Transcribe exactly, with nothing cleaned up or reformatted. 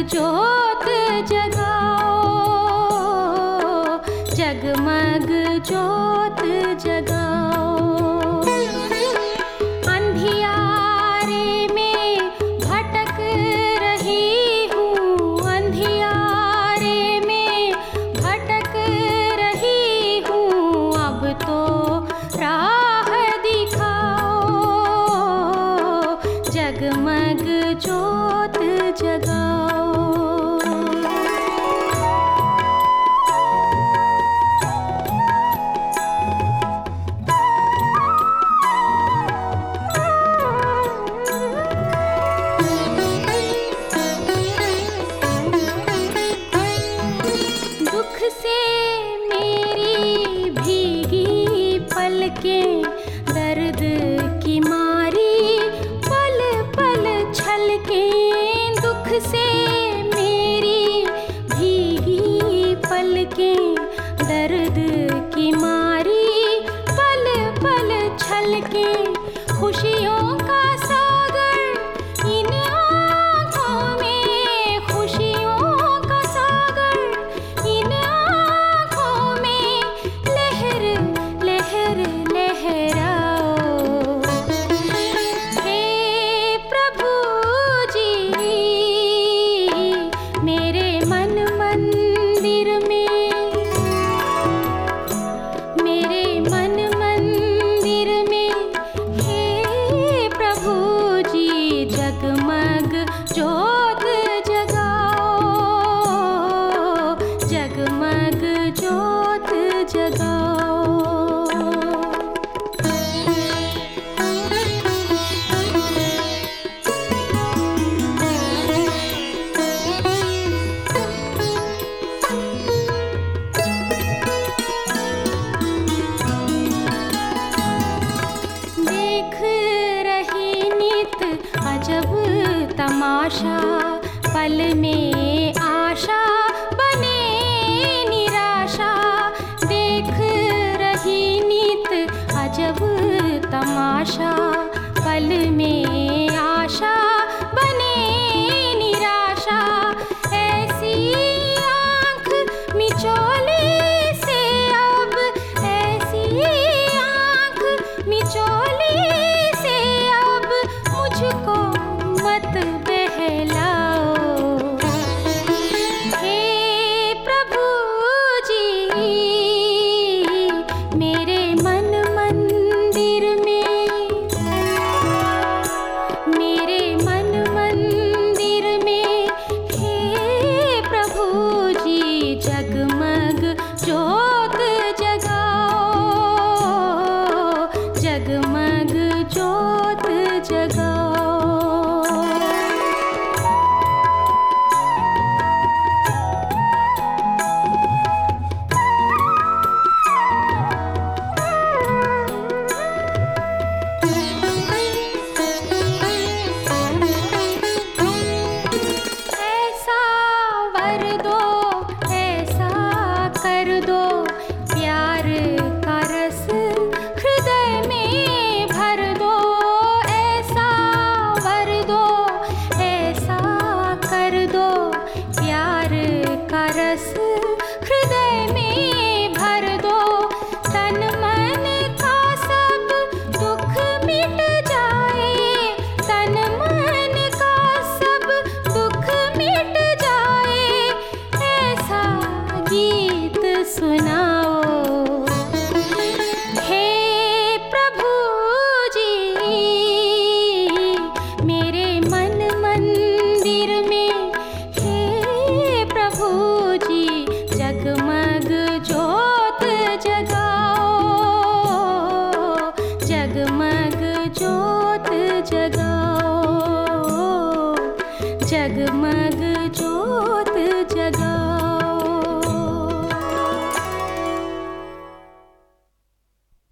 ज्योत जगाओ, जगमग ज्योत जगाओ। अंधियारे में भटक रही हूँ, अंधियारे में भटक रही हूँ, अब तो राह दिखाओ, जगमग ज्योत जगाओ। दुख से मेरी भीगी पलकें, दर्द की मारी पल पल छलकें। दुख से मेरी भीगी पलकें, दर्द की मारी पल पल छलकें। खुशियों का सागर इन आँखों में, खुशियों का सागर इन आँखों में, लहर लहर लहराओ। हे प्रभु जी, मेरे मन मंदिर में, मेरे मन मंदिर में, हे प्रभु जी, जगमग ज्योत जगाओ, जगमग ज्योत जगाओ। देख रही नित अजब तमाशा, पल में आशा बने निराशा। देख रही नित अजब तमाशा, पल में आशा बने निराशा। ऐसी आँख मिचौली से अब, ऐसी आँख मिचौली से अब, मुझको मत बहलाओ। हे प्रभु जी, मेरे मन मंदिर में, मेरे मन मंदिर में, हे प्रभु जी, जगमग ज्योत जगाओ, जगमग ज्योत जगाओ। ऐसा वर दो, ऐसा कर दो, प्यार का रस हृदय में भर दो। ऐसा वर दो, ऐसा कर दो, प्यार का रस हृदय में भर दो। तन मन का सब दुख मिट जाए, तन मन का सब दुख मिट जाए, ऐसा गीत सुनाओ। हे प्रभु जी, मेरे मन मंदिर में, हे प्रभु जी, जगमग ज्योत जगाओ, जगमग ज्योत जगाओ, जगमग